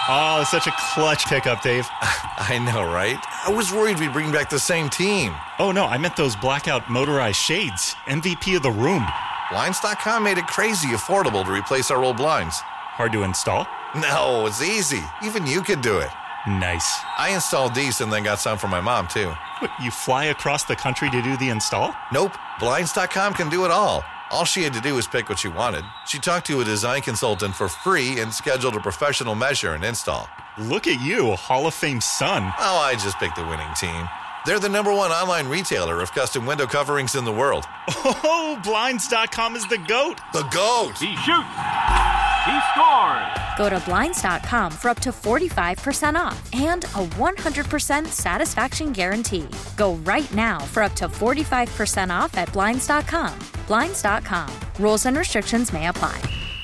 Oh, such a clutch pickup, Dave. I know, right? I was worried we'd bring back the same team. Oh, no, I meant those blackout motorized shades. MVP of the room. Blinds.com made it crazy affordable to replace our old blinds. Hard to install? No, it's easy. Even you could do it. Nice. I installed these and then got some for my mom, too. What, you fly across the country to do the install? Nope. Blinds.com can do it all. All she had to do was pick what she wanted. She talked to a design consultant for free and scheduled a professional measure and install. Look at you, Hall of Fame son. Oh, I just picked the winning team. They're the #1 online retailer of custom window coverings in the world. Oh, Blinds.com is the GOAT. The GOAT! He shoots. He scores. Go to Blinds.com for up to 45% off and a 100% satisfaction guarantee. Go right now for up to 45% off at Blinds.com. Blinds.com. Rules and restrictions may apply.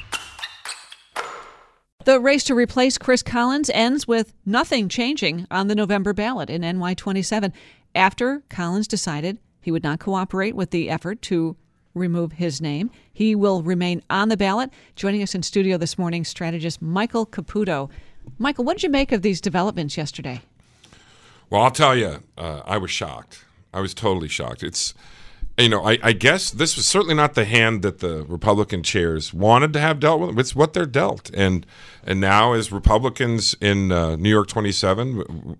The race to replace Chris Collins ends with nothing changing on the November ballot in NY27 after Collins decided he would not cooperate with the effort to remove his name. He will remain on the ballot. Joining us in studio this morning, strategist Michael Caputo. Michael, what did you make of these developments yesterday? Well, I'll tell you, I was shocked. I was totally shocked. It's, I guess this was certainly not the hand that the Republican chairs wanted to have dealt with. It's what they're dealt. And now as Republicans in New York 27,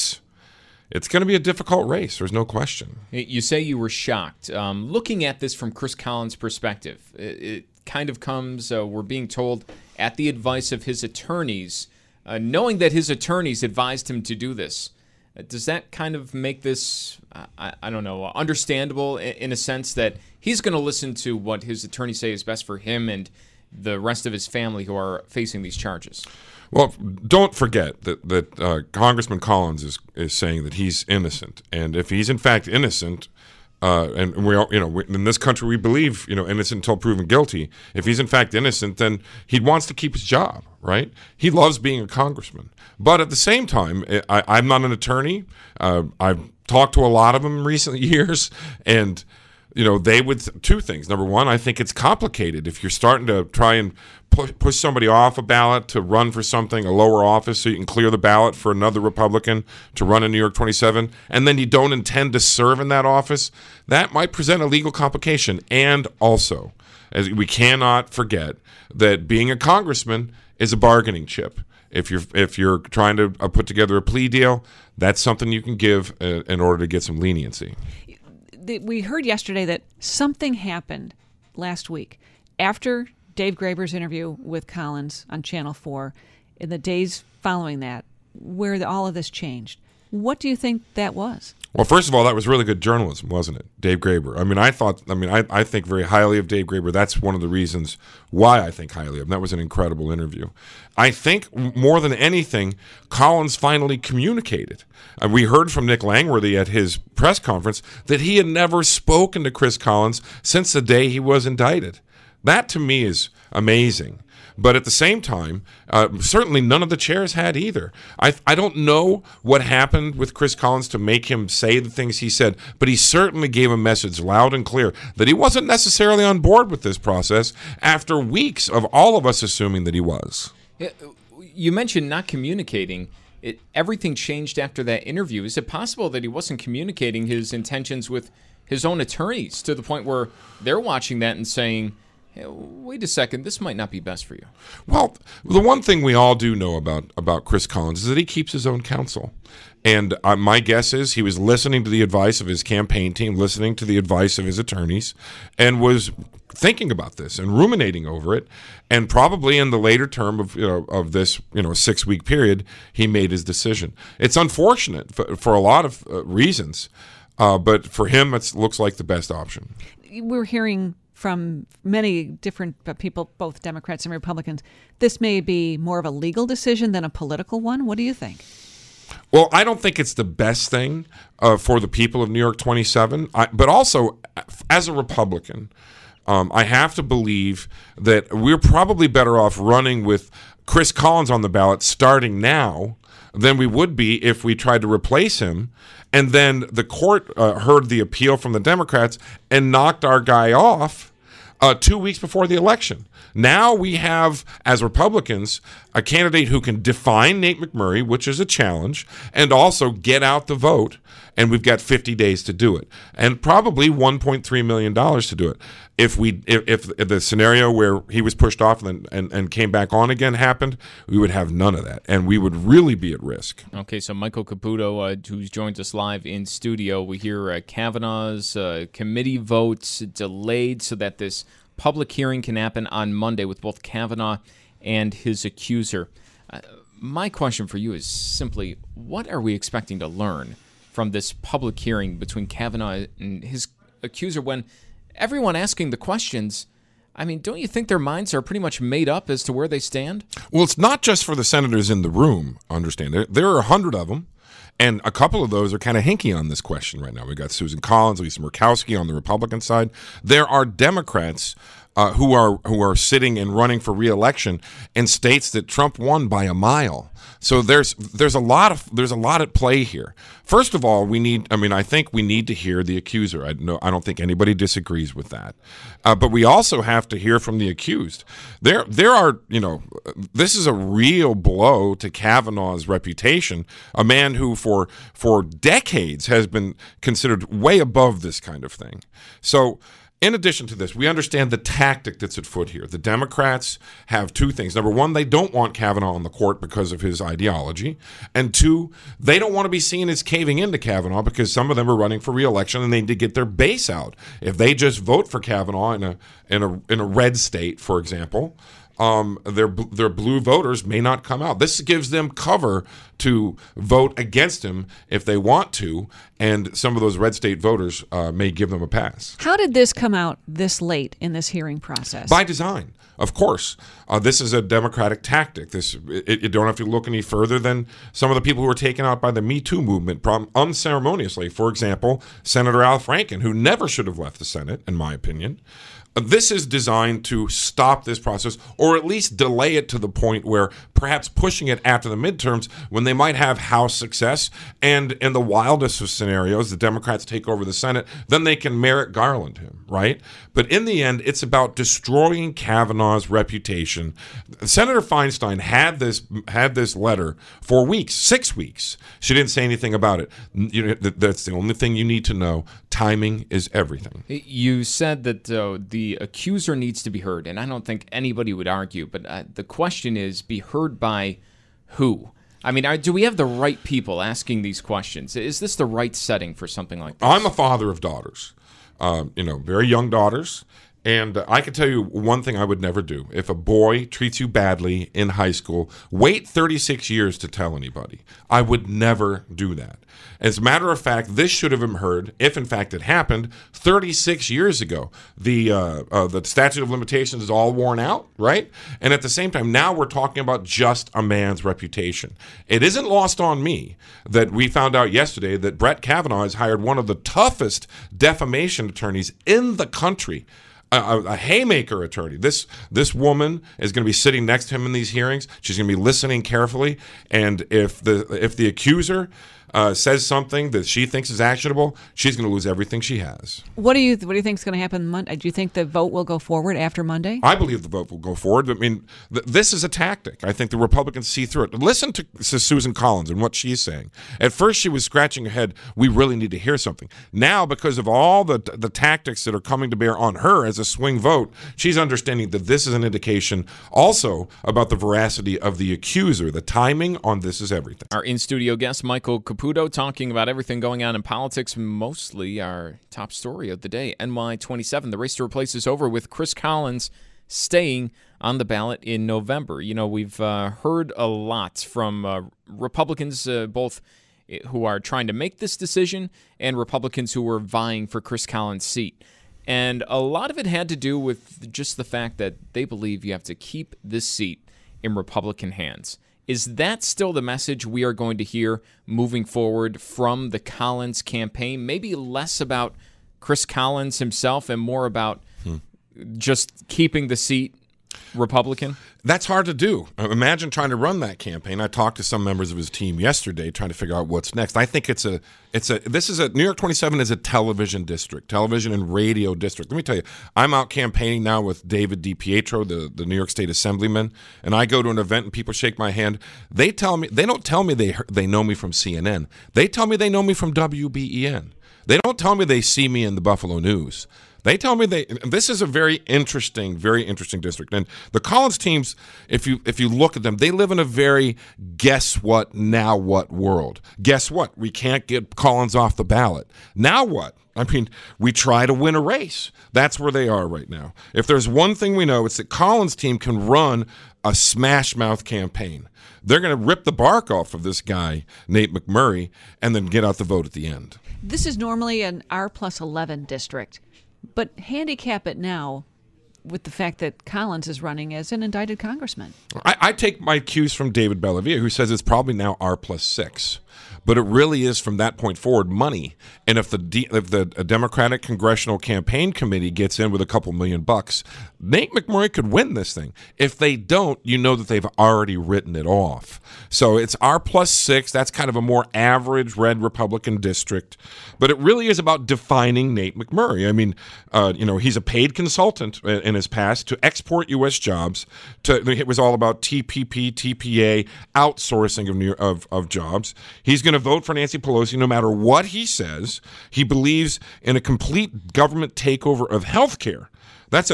it's going to be a difficult race. There's no question. You say you were shocked. Looking at this from Chris Collins' perspective, it kind of comes, we're being told, at the advice of his attorneys, knowing that his attorneys advised him to do this. Does that kind of make this, I don't know, understandable in a sense that he's going to listen to what his attorneys say is best for him and the rest of his family who are facing these charges? Well, don't forget that Congressman Collins is saying that he's innocent, and if he's in fact innocent, and we all, in this country we believe, innocent until proven guilty. If he's in fact innocent, then he wants to keep his job, right? He loves being a congressman, but at the same time, I'm not an attorney. I've talked to a lot of them in recent years, and they would two things. Number one, I think it's complicated if you're starting to try and push somebody off a ballot to run for something, a lower office, so you can clear the ballot for another Republican to run in New York 27, and then you don't intend to serve in that office. That might present a legal complication. And also, as we cannot forget that being a congressman is a bargaining chip. If you're trying to put together a plea deal, that's something you can give in order to get some leniency. We heard yesterday that something happened last week after Dave Graber's interview with Collins on Channel 4, in the days following that, where all of this changed. What do you think that was? Well, first of all, that was really good journalism, wasn't it? Dave Graber. I think very highly of Dave Graber. That's one of the reasons why I think highly of him. That was an incredible interview. I think more than anything, Collins finally communicated. We heard from Nick Langworthy at his press conference that he had never spoken to Chris Collins since the day he was indicted. That to me is amazing. But at the same time, certainly none of the chairs had either. I don't know what happened with Chris Collins to make him say the things he said, but he certainly gave a message loud and clear that he wasn't necessarily on board with this process after weeks of all of us assuming that he was. You mentioned not communicating. Everything changed after that interview. Is it possible that he wasn't communicating his intentions with his own attorneys to the point where they're watching that and saying, hey, wait a second, this might not be best for you? Well, the one thing we all do know about Chris Collins is that he keeps his own counsel. And my guess is he was listening to the advice of his campaign team, listening to the advice of his attorneys, and was thinking about this and ruminating over it. And probably in the later term of this 6-week period, he made his decision. It's unfortunate for a lot of reasons, but for him, it looks like the best option. We're hearing from many different people, both Democrats and Republicans, this may be more of a legal decision than a political one. What do you think? Well, I don't think it's the best thing for the people of New York 27, but also as a Republican, I have to believe that we're probably better off running with Chris Collins on the ballot starting now than we would be if we tried to replace him. And then the court heard the appeal from the Democrats and knocked our guy off 2 weeks before the election. Now we have, as Republicans, a candidate who can define Nate McMurray, which is a challenge, and also get out the vote. And we've got 50 days to do it, and probably $1.3 million to do it. If the scenario where he was pushed off and came back on again happened, we would have none of that, and we would really be at risk. Okay, so Michael Caputo, who joins us live in studio, we hear Kavanaugh's committee votes delayed so that this public hearing can happen on Monday with both Kavanaugh and his accuser. My question for you is simply, what are we expecting to learn from this public hearing between Kavanaugh and his accuser when everyone asking the questions, I mean, don't you think their minds are pretty much made up as to where they stand? Well, it's not just for the senators in the room, understand. There are 100 of them, and a couple of those are kind of hinky on this question right now. We've got Susan Collins, Lisa Murkowski on the Republican side. There are Democrats who are sitting and running for re-election in states that Trump won by a mile. So there's a lot at play here. First of all, I think we need to hear the accuser. I don't think anybody disagrees with that. But we also have to hear from the accused. There are, this is a real blow to Kavanaugh's reputation, a man who for decades has been considered way above this kind of thing. So in addition to this, we understand the tactic that's at foot here. The Democrats have two things. Number one, they don't want Kavanaugh on the court because of his ideology. And two, they don't want to be seen as caving into Kavanaugh because some of them are running for re-election and they need to get their base out. If they just vote for Kavanaugh in a red state, for example, their blue voters may not come out. This gives them cover to vote against him if they want to, and some of those red state voters may give them a pass. How did this come out this late in this hearing process? By design, of course. This is a Democratic tactic. You don't have to look any further than some of the people who were taken out by the Me Too movement unceremoniously. For example, Senator Al Franken, who never should have left the Senate, in my opinion. This is designed to stop this process, or at least delay it to the point where perhaps pushing it after the midterms when they might have House success, and in the wildest of scenarios, the Democrats take over the Senate, then they can Merrick Garland him, right? But in the end, it's about destroying Kavanaugh's reputation. Senator Feinstein had this letter for weeks, 6 weeks. She didn't say anything about it. That's the only thing you need to know. Timing is everything. You said that the accuser needs to be heard, and I don't think anybody would argue, but the question is, be heard by who? I mean, do we have the right people asking these questions? Is this the right setting for something like this? I'm a father of daughters, very young daughters. And I can tell you one thing I would never do. If a boy treats you badly in high school, wait 36 years to tell anybody. I would never do that. As a matter of fact, this should have been heard, if in fact it happened, 36 years ago. The statute of limitations is all worn out, right? And at the same time, now we're talking about just a man's reputation. It isn't lost on me that we found out yesterday that Brett Kavanaugh has hired one of the toughest defamation attorneys in the country. A haymaker attorney. This woman is going to be sitting next to him in these hearings. She's going to be listening carefully, and if the accuser says something that she thinks is actionable, she's going to lose everything she has. What do you think is going to happen Monday? Do you think the vote will go forward after Monday? I believe the vote will go forward. I mean, this is a tactic. I think the Republicans see through it. Listen to Susan Collins and what she's saying. At first, she was scratching her head. We really need to hear something. Now, because of all the tactics that are coming to bear on her as a swing vote, she's understanding that this is an indication also about the veracity of the accuser. The timing on this is everything. Our in-studio guest, Michael Caputo, talking about everything going on in politics, mostly our top story of the day, NY27. The race to replace is over with Chris Collins staying on the ballot in November. We've heard a lot from Republicans, both who are trying to make this decision and Republicans who are vying for Chris Collins' seat. And a lot of it had to do with just the fact that they believe you have to keep this seat in Republican hands. Is that still the message we are going to hear moving forward from the Collins campaign? Maybe less about Chris Collins himself and more about just keeping the seat Republican? That's hard to do. Imagine trying to run that campaign. I talked to some members of his team yesterday trying to figure out what's next. I think New York 27 is a television district, television and radio district. Let me tell you, I'm out campaigning now with David DiPietro, the New York State Assemblyman, and I go to an event and people shake my hand. They don't tell me they know me from CNN. They tell me they know me from WBEN. They don't tell me they see me in the Buffalo News. They tell me this is a very interesting district. And the Collins teams, if you look at them, they live in a very guess what, now what world. Guess what? We can't get Collins off the ballot. Now what? I mean, we try to win a race. That's where they are right now. If there's one thing we know, it's that Collins' team can run a smash-mouth campaign. They're going to rip the bark off of this guy, Nate McMurray, and then get out the vote at the end. This is normally an R+11 district. But handicap it now with the fact that Collins is running as an indicted congressman. I take my cues from David Bellavia, who says it's probably now R+6. But it really is, from that point forward, money. And if the Democratic Congressional Campaign Committee gets in with a couple $1 million, Nate McMurray could win this thing. If they don't, you know that they've already written it off. So it's R+6. That's kind of a more average red Republican district. But it really is about defining Nate McMurray. I mean, he's a paid consultant in his past to export U.S. jobs. It was all about TPP, TPA, outsourcing of jobs. He's going to vote for Nancy Pelosi no matter what he says. He believes in a complete government takeover of health care. That's a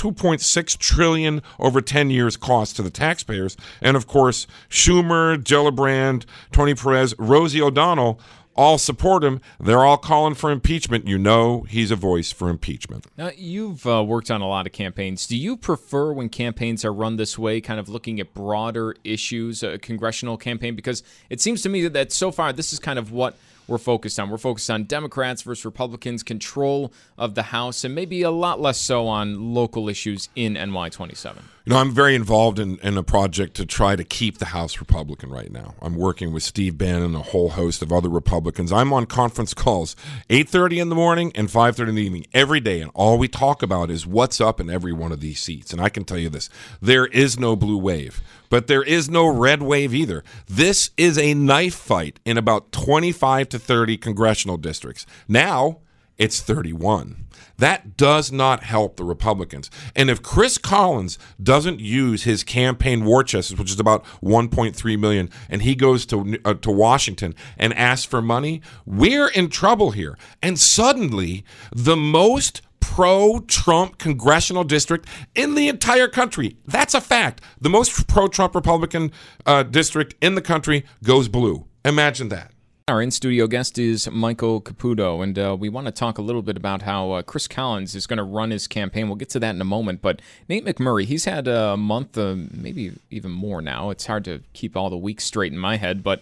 $32.6 trillion over 10 years cost to the taxpayers. And, of course, Schumer, Gillibrand, Tony Perez, Rosie O'Donnell all support him. They're all calling for impeachment. You know he's a voice for impeachment. Now, you've worked on a lot of campaigns. Do you prefer when campaigns are run this way, kind of looking at broader issues, a congressional campaign? Because it seems to me that so far this is kind of what we're focused on. We're focused on Democrats versus Republicans, control of the House, and maybe a lot less so on local issues in NY27. I'm very involved in a project to try to keep the House Republican right now. I'm working with Steve Bannon and a whole host of other Republicans. I'm on conference calls 8:30 in the morning and 5:30 in the evening every day, and all we talk about is what's up in every one of these seats. And I can tell you this, there is no blue wave, but there is no red wave either. This is a knife fight in about 25 to 30 congressional districts. Now it's 31. That does not help the Republicans. And if Chris Collins doesn't use his campaign war chest, which is about $1.3 million, and he goes to Washington and asks for money, we're in trouble here. And suddenly, the most pro-Trump congressional district in the entire country, that's a fact. The most pro-Trump Republican district in the country goes blue. Imagine that. Our in-studio guest is Michael Caputo, and we want to talk a little bit about how Chris Collins is going to run his campaign. We'll get to that in a moment, but Nate McMurray, he's had a month, maybe even more now. It's hard to keep all the weeks straight in my head, but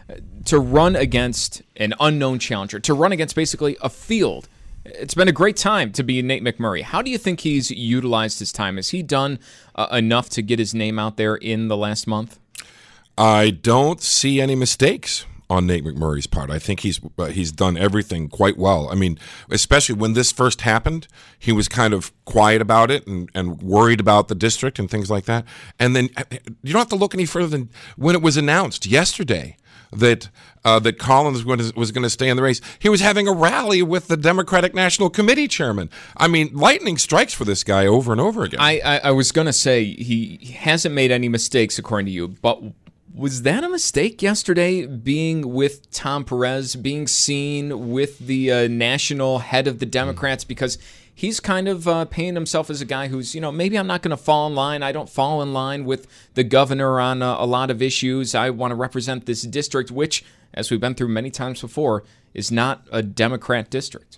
to run against an unknown challenger, to run against basically a field, it's been a great time to be Nate McMurray. How do you think he's utilized his time? Has he done enough to get his name out there in the last month? I don't see any mistakes on Nate McMurray's part. I think he's done everything quite well. I mean, especially when this first happened, he was kind of quiet about it and worried about the district and things like that. And then you don't have to look any further than when it was announced yesterday that Collins was going to stay in the race. He was having a rally with the Democratic National Committee chairman. I mean, lightning strikes for this guy over and over again. I was going to say he hasn't made any mistakes, according to you, but was that a mistake yesterday, being with Tom Perez, being seen with the national head of the Democrats? Because he's kind of painting himself as a guy who's, maybe I'm not going to fall in line. I don't fall in line with the governor on a lot of issues. I want to represent this district, which, as we've been through many times before, is not a Democrat district.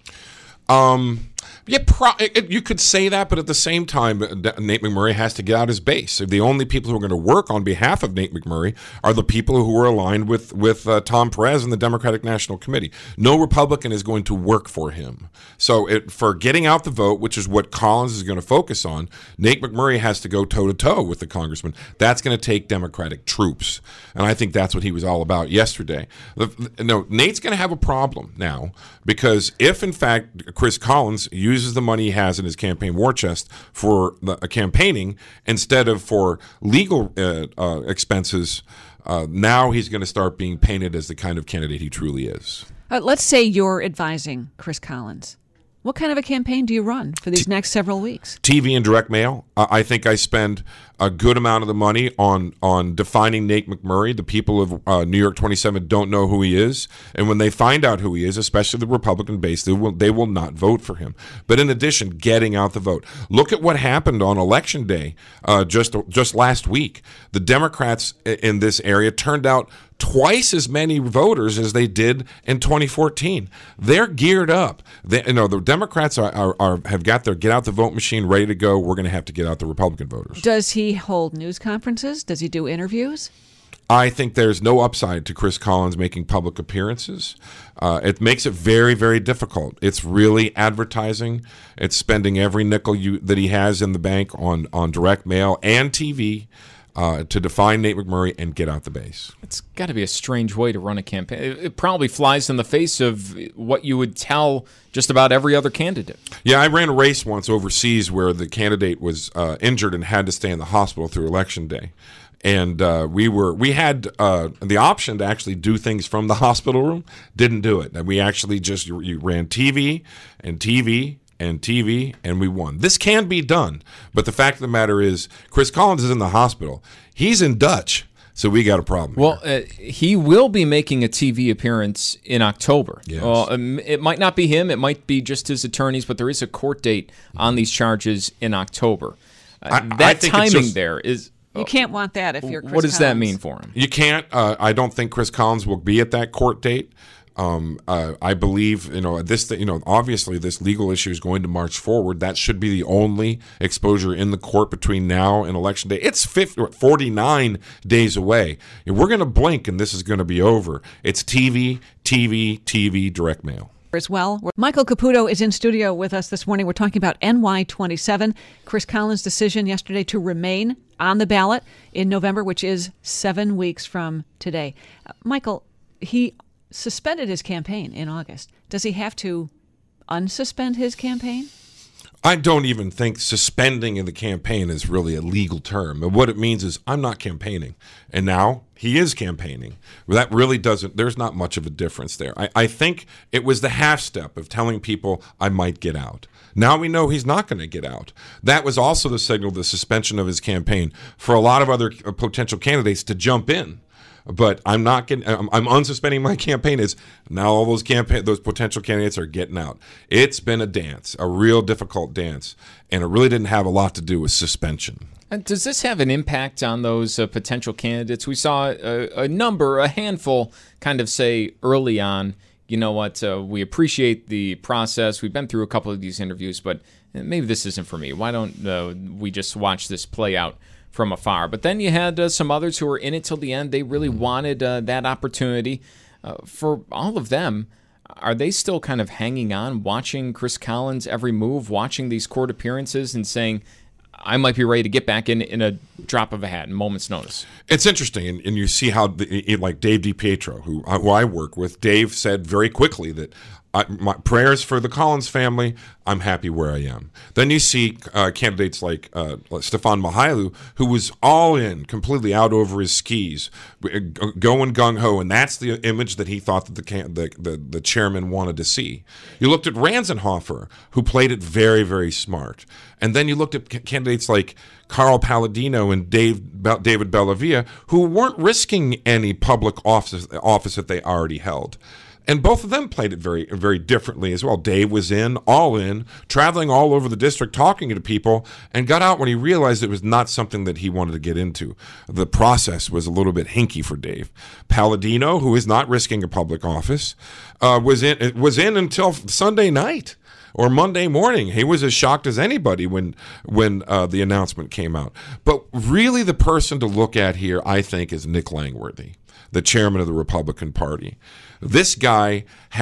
You could say that, but at the same time, Nate McMurray has to get out his base. The only people who are going to work on behalf of Nate McMurray are the people who are aligned with Tom Perez and the Democratic National Committee. No Republican is going to work for him. So for getting out the vote, which is what Collins is going to focus on, Nate McMurray has to go toe-to-toe with the congressman. That's going to take Democratic troops. And I think that's what he was all about yesterday. Nate's going to have a problem now because if, in fact, Chris Collins, uses the money he has in his campaign war chest for campaigning instead of for legal expenses, now he's going to start being painted as the kind of candidate he truly is. Let's say you're advising Chris Collins. What kind of a campaign do you run for these next several weeks? TV and direct mail. I think I spend a good amount of the money on defining Nate McMurray. The people of New York 27 don't know who he is, and when they find out who he is, especially the Republican base, they will not vote for him. But in addition, getting out the vote. Look at what happened on Election Day just last week. The Democrats in this area turned out twice as many voters as they did in 2014. They're geared up. The Democrats have got their get out the vote machine ready to go. We're going to have to get out the Republican voters. Does he hold news conferences? Does he do interviews? I think there's no upside to Chris Collins making public appearances. It makes it very, very difficult. It's really advertising. It's spending every nickel that he has in the bank on direct mail and TV. To define Nate McMurray and get out the base. It's got to be a strange way to run a campaign. It probably flies in the face of what you would tell just about every other candidate. Yeah, I ran a race once overseas where the candidate was injured and had to stay in the hospital through Election Day. And we had the option to actually do things from the hospital room. Didn't do it. And we actually just you ran TV and TV and TV, and we won. This can be done, but the fact of the matter is Chris Collins is in the hospital. He's in Dutch, so we got a problem. Well, he will be making a TV appearance in October. Yes. It might not be him. It might be just his attorneys, but there is a court date on these charges in October. That timing there is... You can't want that if you're Chris What does Collins. that mean for him? You can't. I don't think Chris Collins will be at that court date. I believe, obviously this legal issue is going to march forward. That should be the only exposure in the court between now and Election Day. It's 49 days away. We're going to blink and this is going to be over. It's TV, direct mail. As well. Michael Caputo is in studio with us this morning. We're talking about NY27, Chris Collins' decision yesterday to remain on the ballot in November, which is 7 weeks from today. Michael, he suspended his campaign in August. Does he have to unsuspend his campaign? I don't even think suspending in the campaign is really a legal term. And what it means is I'm not campaigning. And now he is campaigning. That really there's not much of a difference there. I think it was the half step of telling people I might get out. Now we know he's not going to get out. That was also the signal, the suspension of his campaign, for a lot of other potential candidates to jump in. But I'm unsuspending my campaign. Is now all those potential candidates are getting out. It's been a dance, a real difficult dance, and it really didn't have a lot to do with suspension. And does this have an impact on those potential candidates? We saw a handful kind of say early on, you know what, we appreciate the process. We've been through a couple of these interviews, but maybe this isn't for me. Why don't we just watch this play out from afar? But then you had some others who were in it till the end. They really wanted that opportunity. For all of them, are they still kind of hanging on, watching Chris Collins' every move, watching these court appearances and saying, I might be ready to get back in a drop of a hat, in moment's notice? It's interesting, and you see how, like Dave DiPietro, who I work with, Dave said very quickly that my prayers for the Collins family, I'm happy where I am. Then you see candidates like Stefan Mihailou, who was all in, completely out over his skis, going gung-ho, and that's the image that he thought that the chairman wanted to see. You looked at Ranzenhofer, who played it very, very smart. And then you looked at candidates like Carl Palladino and David Bellavia, who weren't risking any public office that they already held. And both of them played it very, very differently as well. Dave was all in, traveling all over the district, talking to people, and got out when he realized it was not something that he wanted to get into. The process was a little bit hinky for Dave. Palladino, who is not risking a public office, was in until Sunday night or Monday morning. He was as shocked as anybody when the announcement came out. But really the person to look at here, I think, is Nick Langworthy, the chairman of the Republican Party. This guy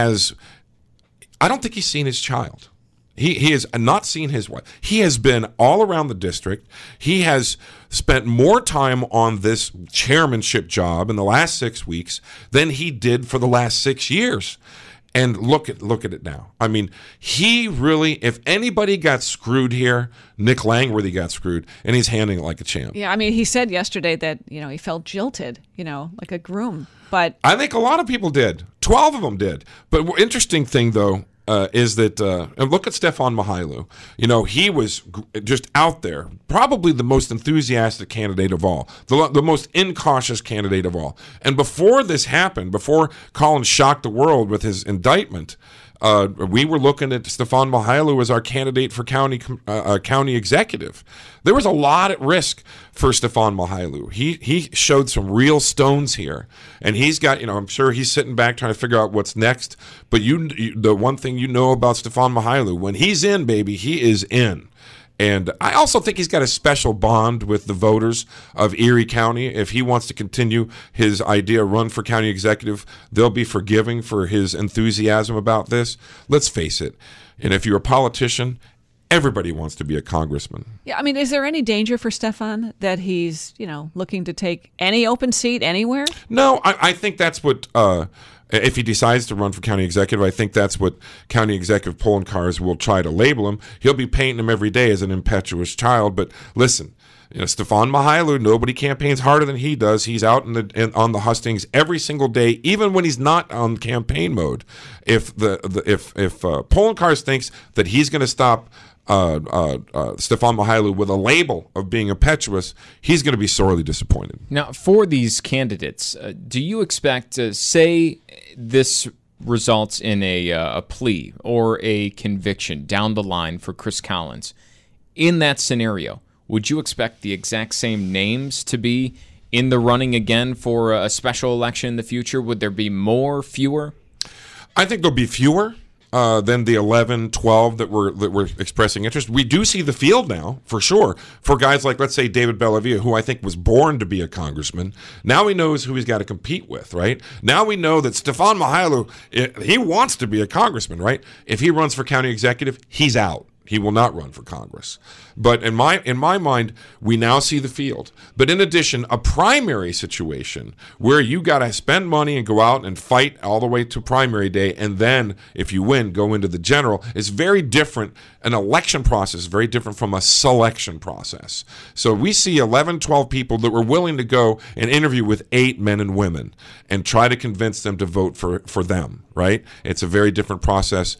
I don't think he's seen his child. He has not seen his wife. He has been all around the district. He has spent more time on this chairmanship job in the last 6 weeks than he did for the last 6 years. And look at it now. I mean, he really, if anybody got screwed here, Nick Langworthy got screwed, and he's handling it like a champ. Yeah, I mean, he said yesterday that, he felt jilted, like a groom. But I think a lot of people did. 12 of them did. But interesting thing, though, is that, and look at Stefan Mihailou. He was just out there, probably the most enthusiastic candidate of all, the most incautious candidate of all. And before this happened, before Collins shocked the world with his indictment, we were looking at Stefan Mihailou as our candidate for county executive. There was a lot at risk for Stefan Mihailou. He showed some real stones here, and he's got, I'm sure he's sitting back trying to figure out what's next. But the one thing about Stefan Mihailou, when he's in, baby, he is in. And I also think he's got a special bond with the voters of Erie County. If he wants to continue his idea, run for county executive, they'll be forgiving for his enthusiasm about this. Let's face it. And if you're a politician, everybody wants to be a congressman. Yeah, I mean, is there any danger for Stefan that he's, looking to take any open seat anywhere? No, I think that's what... if he decides to run for county executive, I think that's what county executive polling cars will try to label him. He'll be painting him every day as an impetuous child. But listen, Stefan Mihailou, nobody campaigns harder than he does. He's out on the hustings every single day, even when he's not on campaign mode. If polling cars thinks that he's going to stop Stefan Mihailou with a label of being impetuous, he's going to be sorely disappointed. Now, for these candidates, do you expect, say this results in a plea or a conviction down the line for Chris Collins, in that scenario, would you expect the exact same names to be in the running again for a special election in the future? Would there be more, fewer? I think there'll be fewer than the 11, 12 that were expressing interest. We do see the field now, for sure, for guys like, let's say, David Bellavia, who I think was born to be a congressman. Now he knows who he's got to compete with, right? Now we know that Stefan Mihailou, he wants to be a congressman, right? If he runs for county executive, he's out. He will not run for Congress. But in my mind, we now see the field. But in addition, a primary situation where you got to spend money and go out and fight all the way to primary day, and then, if you win, go into the general, is very different. An election process is very different from a selection process. So we see 11, 12 people that were willing to go and interview with 8 men and women and try to convince them to vote for them, right? It's a very different process.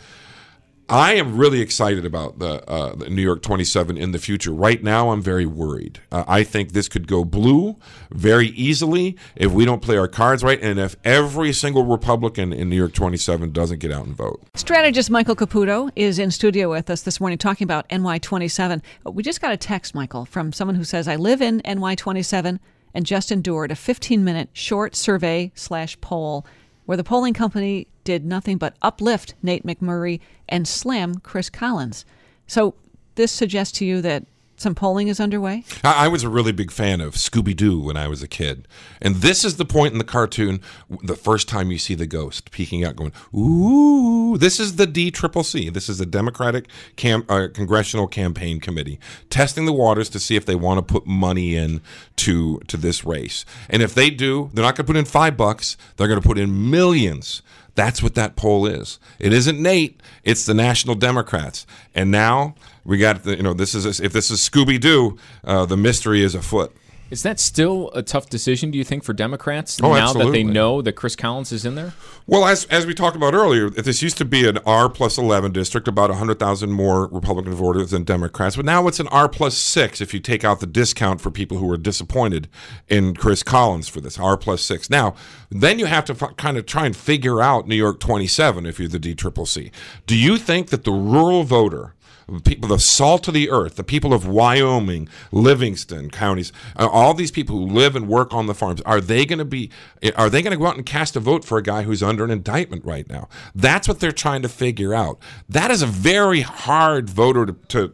I am really excited about the New York 27 in the future. Right now, I'm very worried. I think this could go blue very easily if we don't play our cards right, and if every single Republican in New York 27 doesn't get out and vote. Strategist Michael Caputo is in studio with us this morning talking about NY27. We just got a text, Michael, from someone who says, I live in NY27 and just endured a 15-minute short survey/poll where the polling company did nothing but uplift Nate McMurray and slam Chris Collins. So this suggests to you that some polling is underway? I was a really big fan of Scooby-Doo when I was a kid. And this is the point in the cartoon, the first time you see the ghost peeking out going, ooh. This is the DCCC. This is the Democratic Congressional Campaign Committee testing the waters to see if they want to put money in to this race. And if they do, they're not going to put in $5. They're going to put in millions. That's what that poll is. It isn't Nate. It's the National Democrats. And now we got, if this is Scooby-Doo, the mystery is afoot. Is that still a tough decision, do you think, for Democrats now that they know that Chris Collins is in there? Well, as we talked about earlier, this used to be an R+11 district, about 100,000 more Republican voters than Democrats. But now it's an R+6 if you take out the discount for people who were disappointed in Chris Collins for this, R+6. Now, then you have to kind of try and figure out New York 27 if you're the DCCC. Do you think that the rural voter, people, the salt of the earth, the people of Wyoming, Livingston counties, all these people who live and work on the farms, are they going to go out and cast a vote for a guy who's under an indictment right now? That's what they're trying to figure out. That is a very hard voter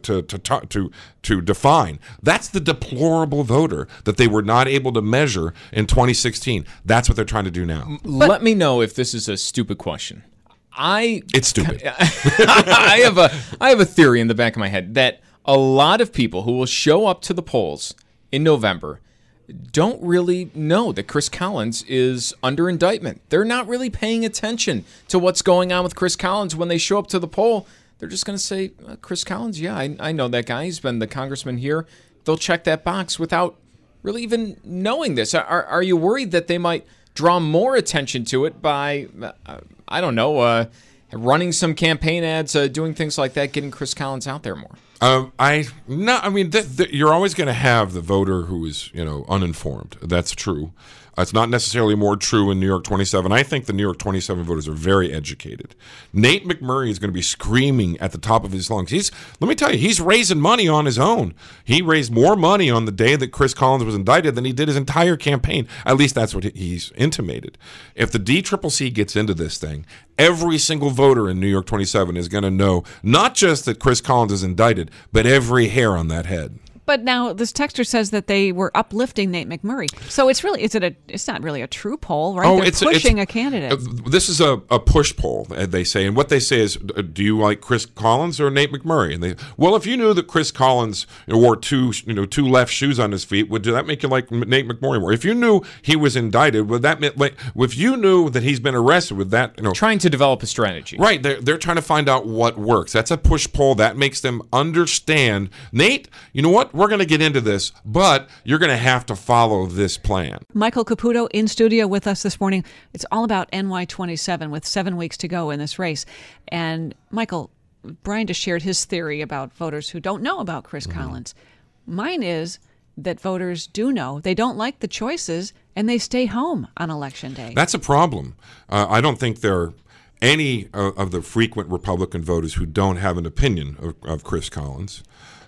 to define. That's the deplorable voter that they were not able to measure in 2016. That's what they're trying to do now. Let me know if this is a stupid question. It's stupid. I have a theory in the back of my head that a lot of people who will show up to the polls in November don't really know that Chris Collins is under indictment. They're not really paying attention to what's going on with Chris Collins. When they show up to the poll, they're just going to say, Chris Collins, yeah, I know that guy. He's been the congressman here. They'll check that box without really even knowing this. Are you worried that they might draw more attention to it by, I don't know, running some campaign ads, doing things like that, getting Chris Collins out there more? You're always going to have the voter who is, uninformed. That's true. It's not necessarily more true in New York 27. I think the New York 27 voters are very educated. Nate McMurray is going to be screaming at the top of his lungs. Let me tell you, he's raising money on his own. He raised more money on the day that Chris Collins was indicted than he did his entire campaign. At least that's what he's intimated. If the DCCC gets into this thing, every single voter in New York 27 is going to know not just that Chris Collins is indicted, but every hair on that head. But now this texter says that they were uplifting Nate McMurray. So it's not really a true poll, right? They're pushing a candidate. This is a push poll, they say. And what they say is, do you like Chris Collins or Nate McMurray? And if you knew that Chris Collins wore two left shoes on his feet, would that make you like Nate McMurray more? If you knew he was indicted, would that if you knew that he's been arrested, would that trying to develop a strategy? Right. They're trying to find out what works. That's a push poll. That makes them understand. Nate, you know what? We're going to get into this, but you're going to have to follow this plan. Michael Caputo in studio with us this morning. It's all about NY27 with 7 weeks to go in this race. And Michael, Brian just shared his theory about voters who don't know about Chris Collins. Mine is that voters do know. They don't like the choices, and they stay home on Election Day. That's a problem. I don't think there are any of the frequent Republican voters who don't have an opinion of Chris Collins.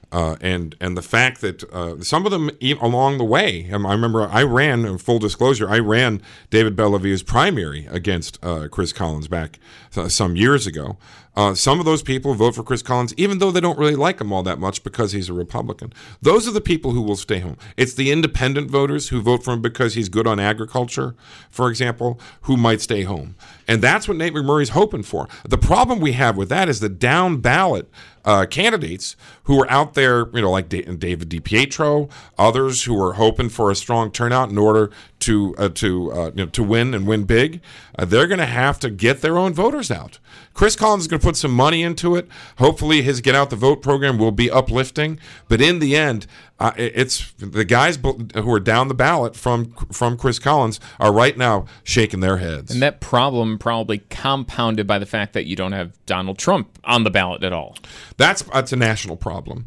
And the fact that some of them along the way, I remember I ran, in full disclosure, David Bellavia's primary against Chris Collins back some years ago. Some of those people vote for Chris Collins, even though they don't really like him all that much because he's a Republican. Those are the people who will stay home. It's the independent voters who vote for him because he's good on agriculture, for example, who might stay home. And that's what Nate McMurray's hoping for. The problem we have with that is the down ballot candidates who are out there, like David DiPietro, others who are hoping for a strong turnout in order to win and win big. They're going to have to get their own voters out. Chris Collins is going to put some money into it. Hopefully his Get Out the Vote program will be uplifting. But in the end, it's the guys who are down the ballot from Chris Collins are right now shaking their heads. And that problem probably compounded by the fact that you don't have Donald Trump on the ballot at all. That's a national problem.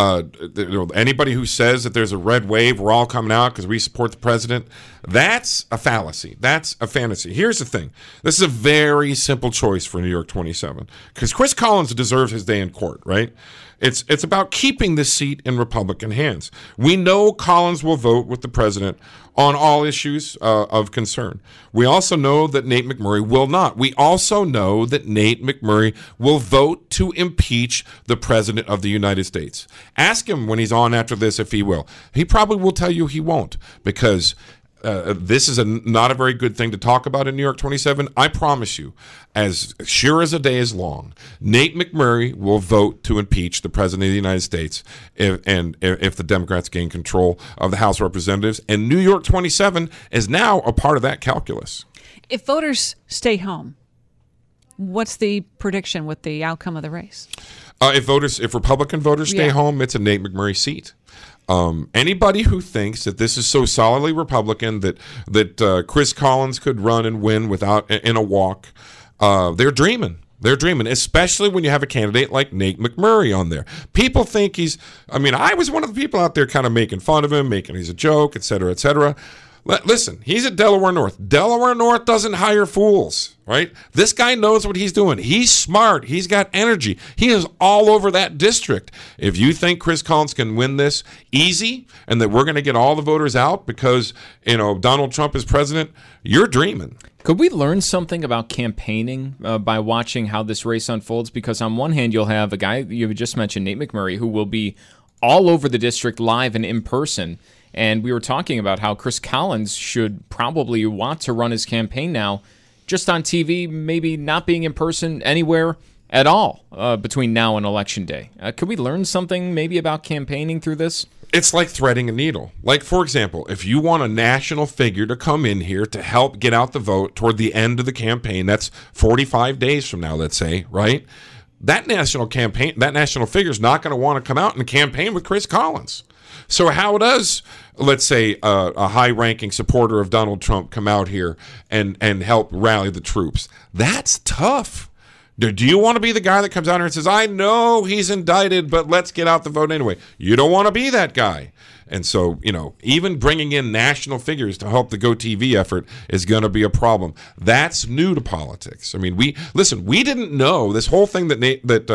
Anybody who says that there's a red wave, we're all coming out because we support the president, that's a fallacy. That's a fantasy. Here's the thing. This is a very simple choice for New York 27 because Chris Collins deserves his day in court, right? It's about keeping this seat in Republican hands. We know Collins will vote with the president on all issues of concern. We also know that Nate McMurray will not. We also know that Nate McMurray will vote to impeach the president of the United States. Ask him when he's on after this if he will. He probably will tell you he won't because this is not a very good thing to talk about in New York 27. I promise you, as sure as a day is long, Nate McMurray will vote to impeach the president of the United States if the Democrats gain control of the House of Representatives. And New York 27 is now a part of that calculus. If voters stay home, what's the prediction with the outcome of the race? If Republican voters stay home, it's a Nate McMurray seat. Anybody who thinks that this is so solidly Republican that Chris Collins could run and win in a walk, they're dreaming. They're dreaming, especially when you have a candidate like Nate McMurray on there. People think I was one of the people out there kind of making fun of him, making he's a joke, et cetera, et cetera. Listen, he's at Delaware North. Delaware North doesn't hire fools, right? This guy knows what he's doing. He's smart. He's got energy. He is all over that district. If you think Chris Collins can win this easy and that we're going to get all the voters out because, Donald Trump is president, you're dreaming. Could we learn something about campaigning by watching how this race unfolds? Because on one hand, you'll have a guy you just mentioned, Nate McMurray, who will be all over the district live and in person. And we were talking about how Chris Collins should probably want to run his campaign now just on TV, maybe not being in person anywhere at all between now and Election Day. Could we learn something maybe about campaigning through this? It's like threading a needle. Like, for example, if you want a national figure to come in here to help get out the vote toward the end of the campaign, that's 45 days from now, let's say, right? That national figure is not going to want to come out and campaign with Chris Collins. So how does, let's say, a high-ranking supporter of Donald Trump come out here and help rally the troops? That's tough. Do you want to be the guy that comes out here and says, I know he's indicted, but let's get out the vote anyway? You don't want to be that guy. And so, even bringing in national figures to help the GoTV effort is going to be a problem. That's new to politics. I mean, we didn't know this whole thing that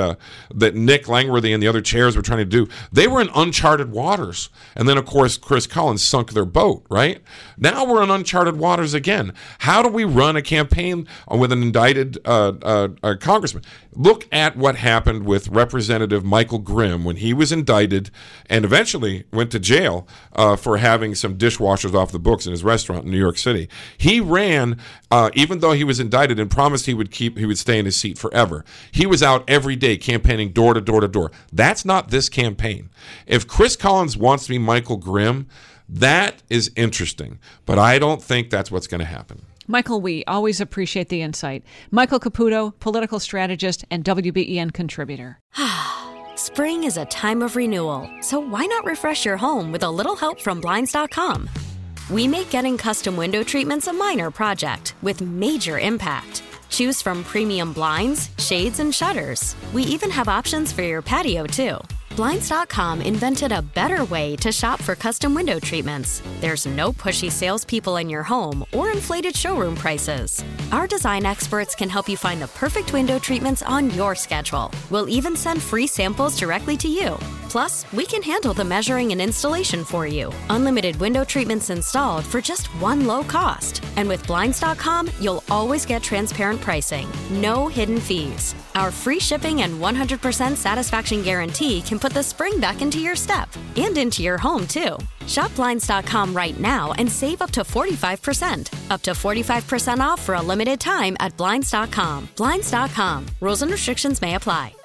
Nick Langworthy and the other chairs were trying to do. They were in uncharted waters. And then, of course, Chris Collins sunk their boat, right? Now we're in uncharted waters again. How do we run a campaign with an indicted congressman? Look at what happened with Representative Michael Grimm when he was indicted and eventually went to jail for having some dishwashers off the books in his restaurant in New York City. He ran, even though he was indicted, and promised he would stay in his seat forever. He was out every day campaigning door to door to door. That's not this campaign. If Chris Collins wants to be Michael Grimm, that is interesting, but I don't think that's what's going to happen. Michael, we always appreciate the insight. Michael Caputo, political strategist and WBEN contributor. Spring is a time of renewal, so why not refresh your home with a little help from Blinds.com? We make getting custom window treatments a minor project with major impact. Choose from premium blinds, shades, and shutters. We even have options for your patio, too. Blinds.com invented a better way to shop for custom window treatments. There's no pushy salespeople in your home or inflated showroom prices. Our design experts can help you find the perfect window treatments on your schedule. We'll even send free samples directly to you. Plus, we can handle the measuring and installation for you. Unlimited window treatments installed for just one low cost. And with Blinds.com, you'll always get transparent pricing. No hidden fees. Our free shipping and 100% satisfaction guarantee can put the spring back into your step and into your home, too. Shop Blinds.com right now and save up to 45%. Up to 45% off for a limited time at Blinds.com. Blinds.com. Rules and restrictions may apply.